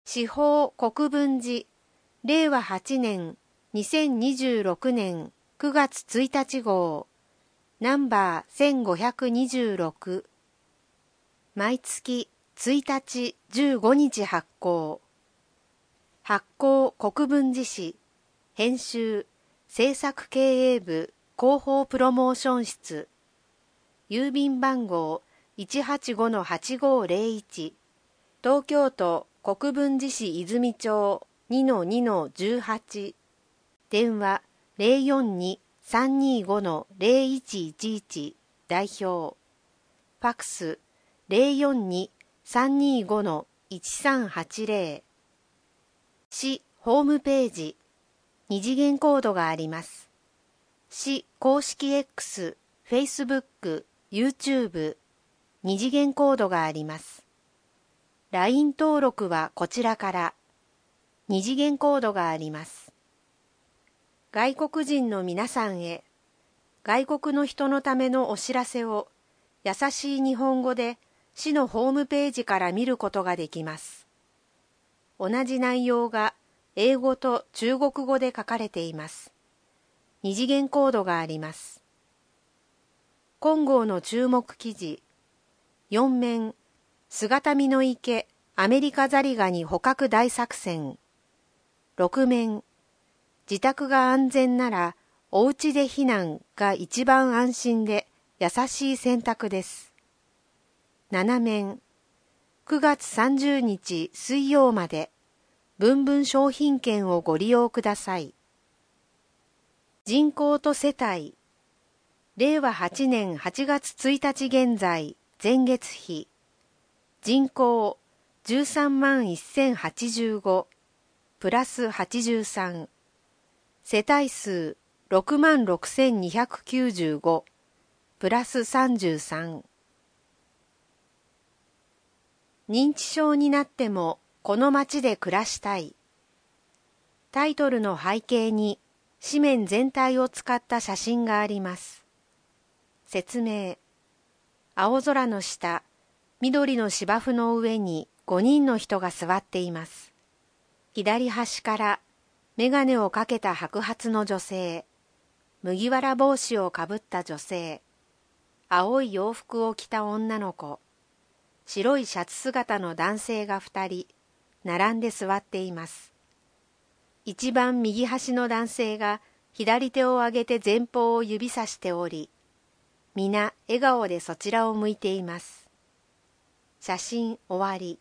司法国分寺令和8年2026年9月1日号ナンバー1526毎月1日15日発行国分寺市編集制作経営部広報プロモーション室郵便番号 185-8501 東京都国分寺市泉町 2-2-18 電話 042-325-0111 代表ファックス 042-325-1380 市ホームページ二次元コードがあります。市公式 X、Facebook、YouTube 二次元コードがあります。LINE 登録はこちらから二次元コードがあります。外国人の皆さんへ外国の人のためのお知らせを優しい日本語で市のホームページから見ることができます。同じ内容が英語と中国語で書かれています。二次元コードがあります。今号の注目記事4面姿見の池アメリカザリガニ捕獲大作戦6面自宅が安全ならお家で避難が一番安心で優しい選択です7面9月30日水曜までぶんぶん商品券をご利用ください人口と世帯令和8年8月1日現在前月比人口13万1085プラス83世帯数6万6295プラス33認知症になってもこの町で暮らしたいタイトルの背景に紙面全体を使った写真があります説明青空の下緑の芝生の上に5人の人が座っています左端から眼鏡をかけた白髪の女性麦わら帽子をかぶった女性青い洋服を着た女の子白いシャツ姿の男性が2人並んで座っています一番右端の男性が左手を上げて前方を指さしており皆笑顔でそちらを向いています写真終わり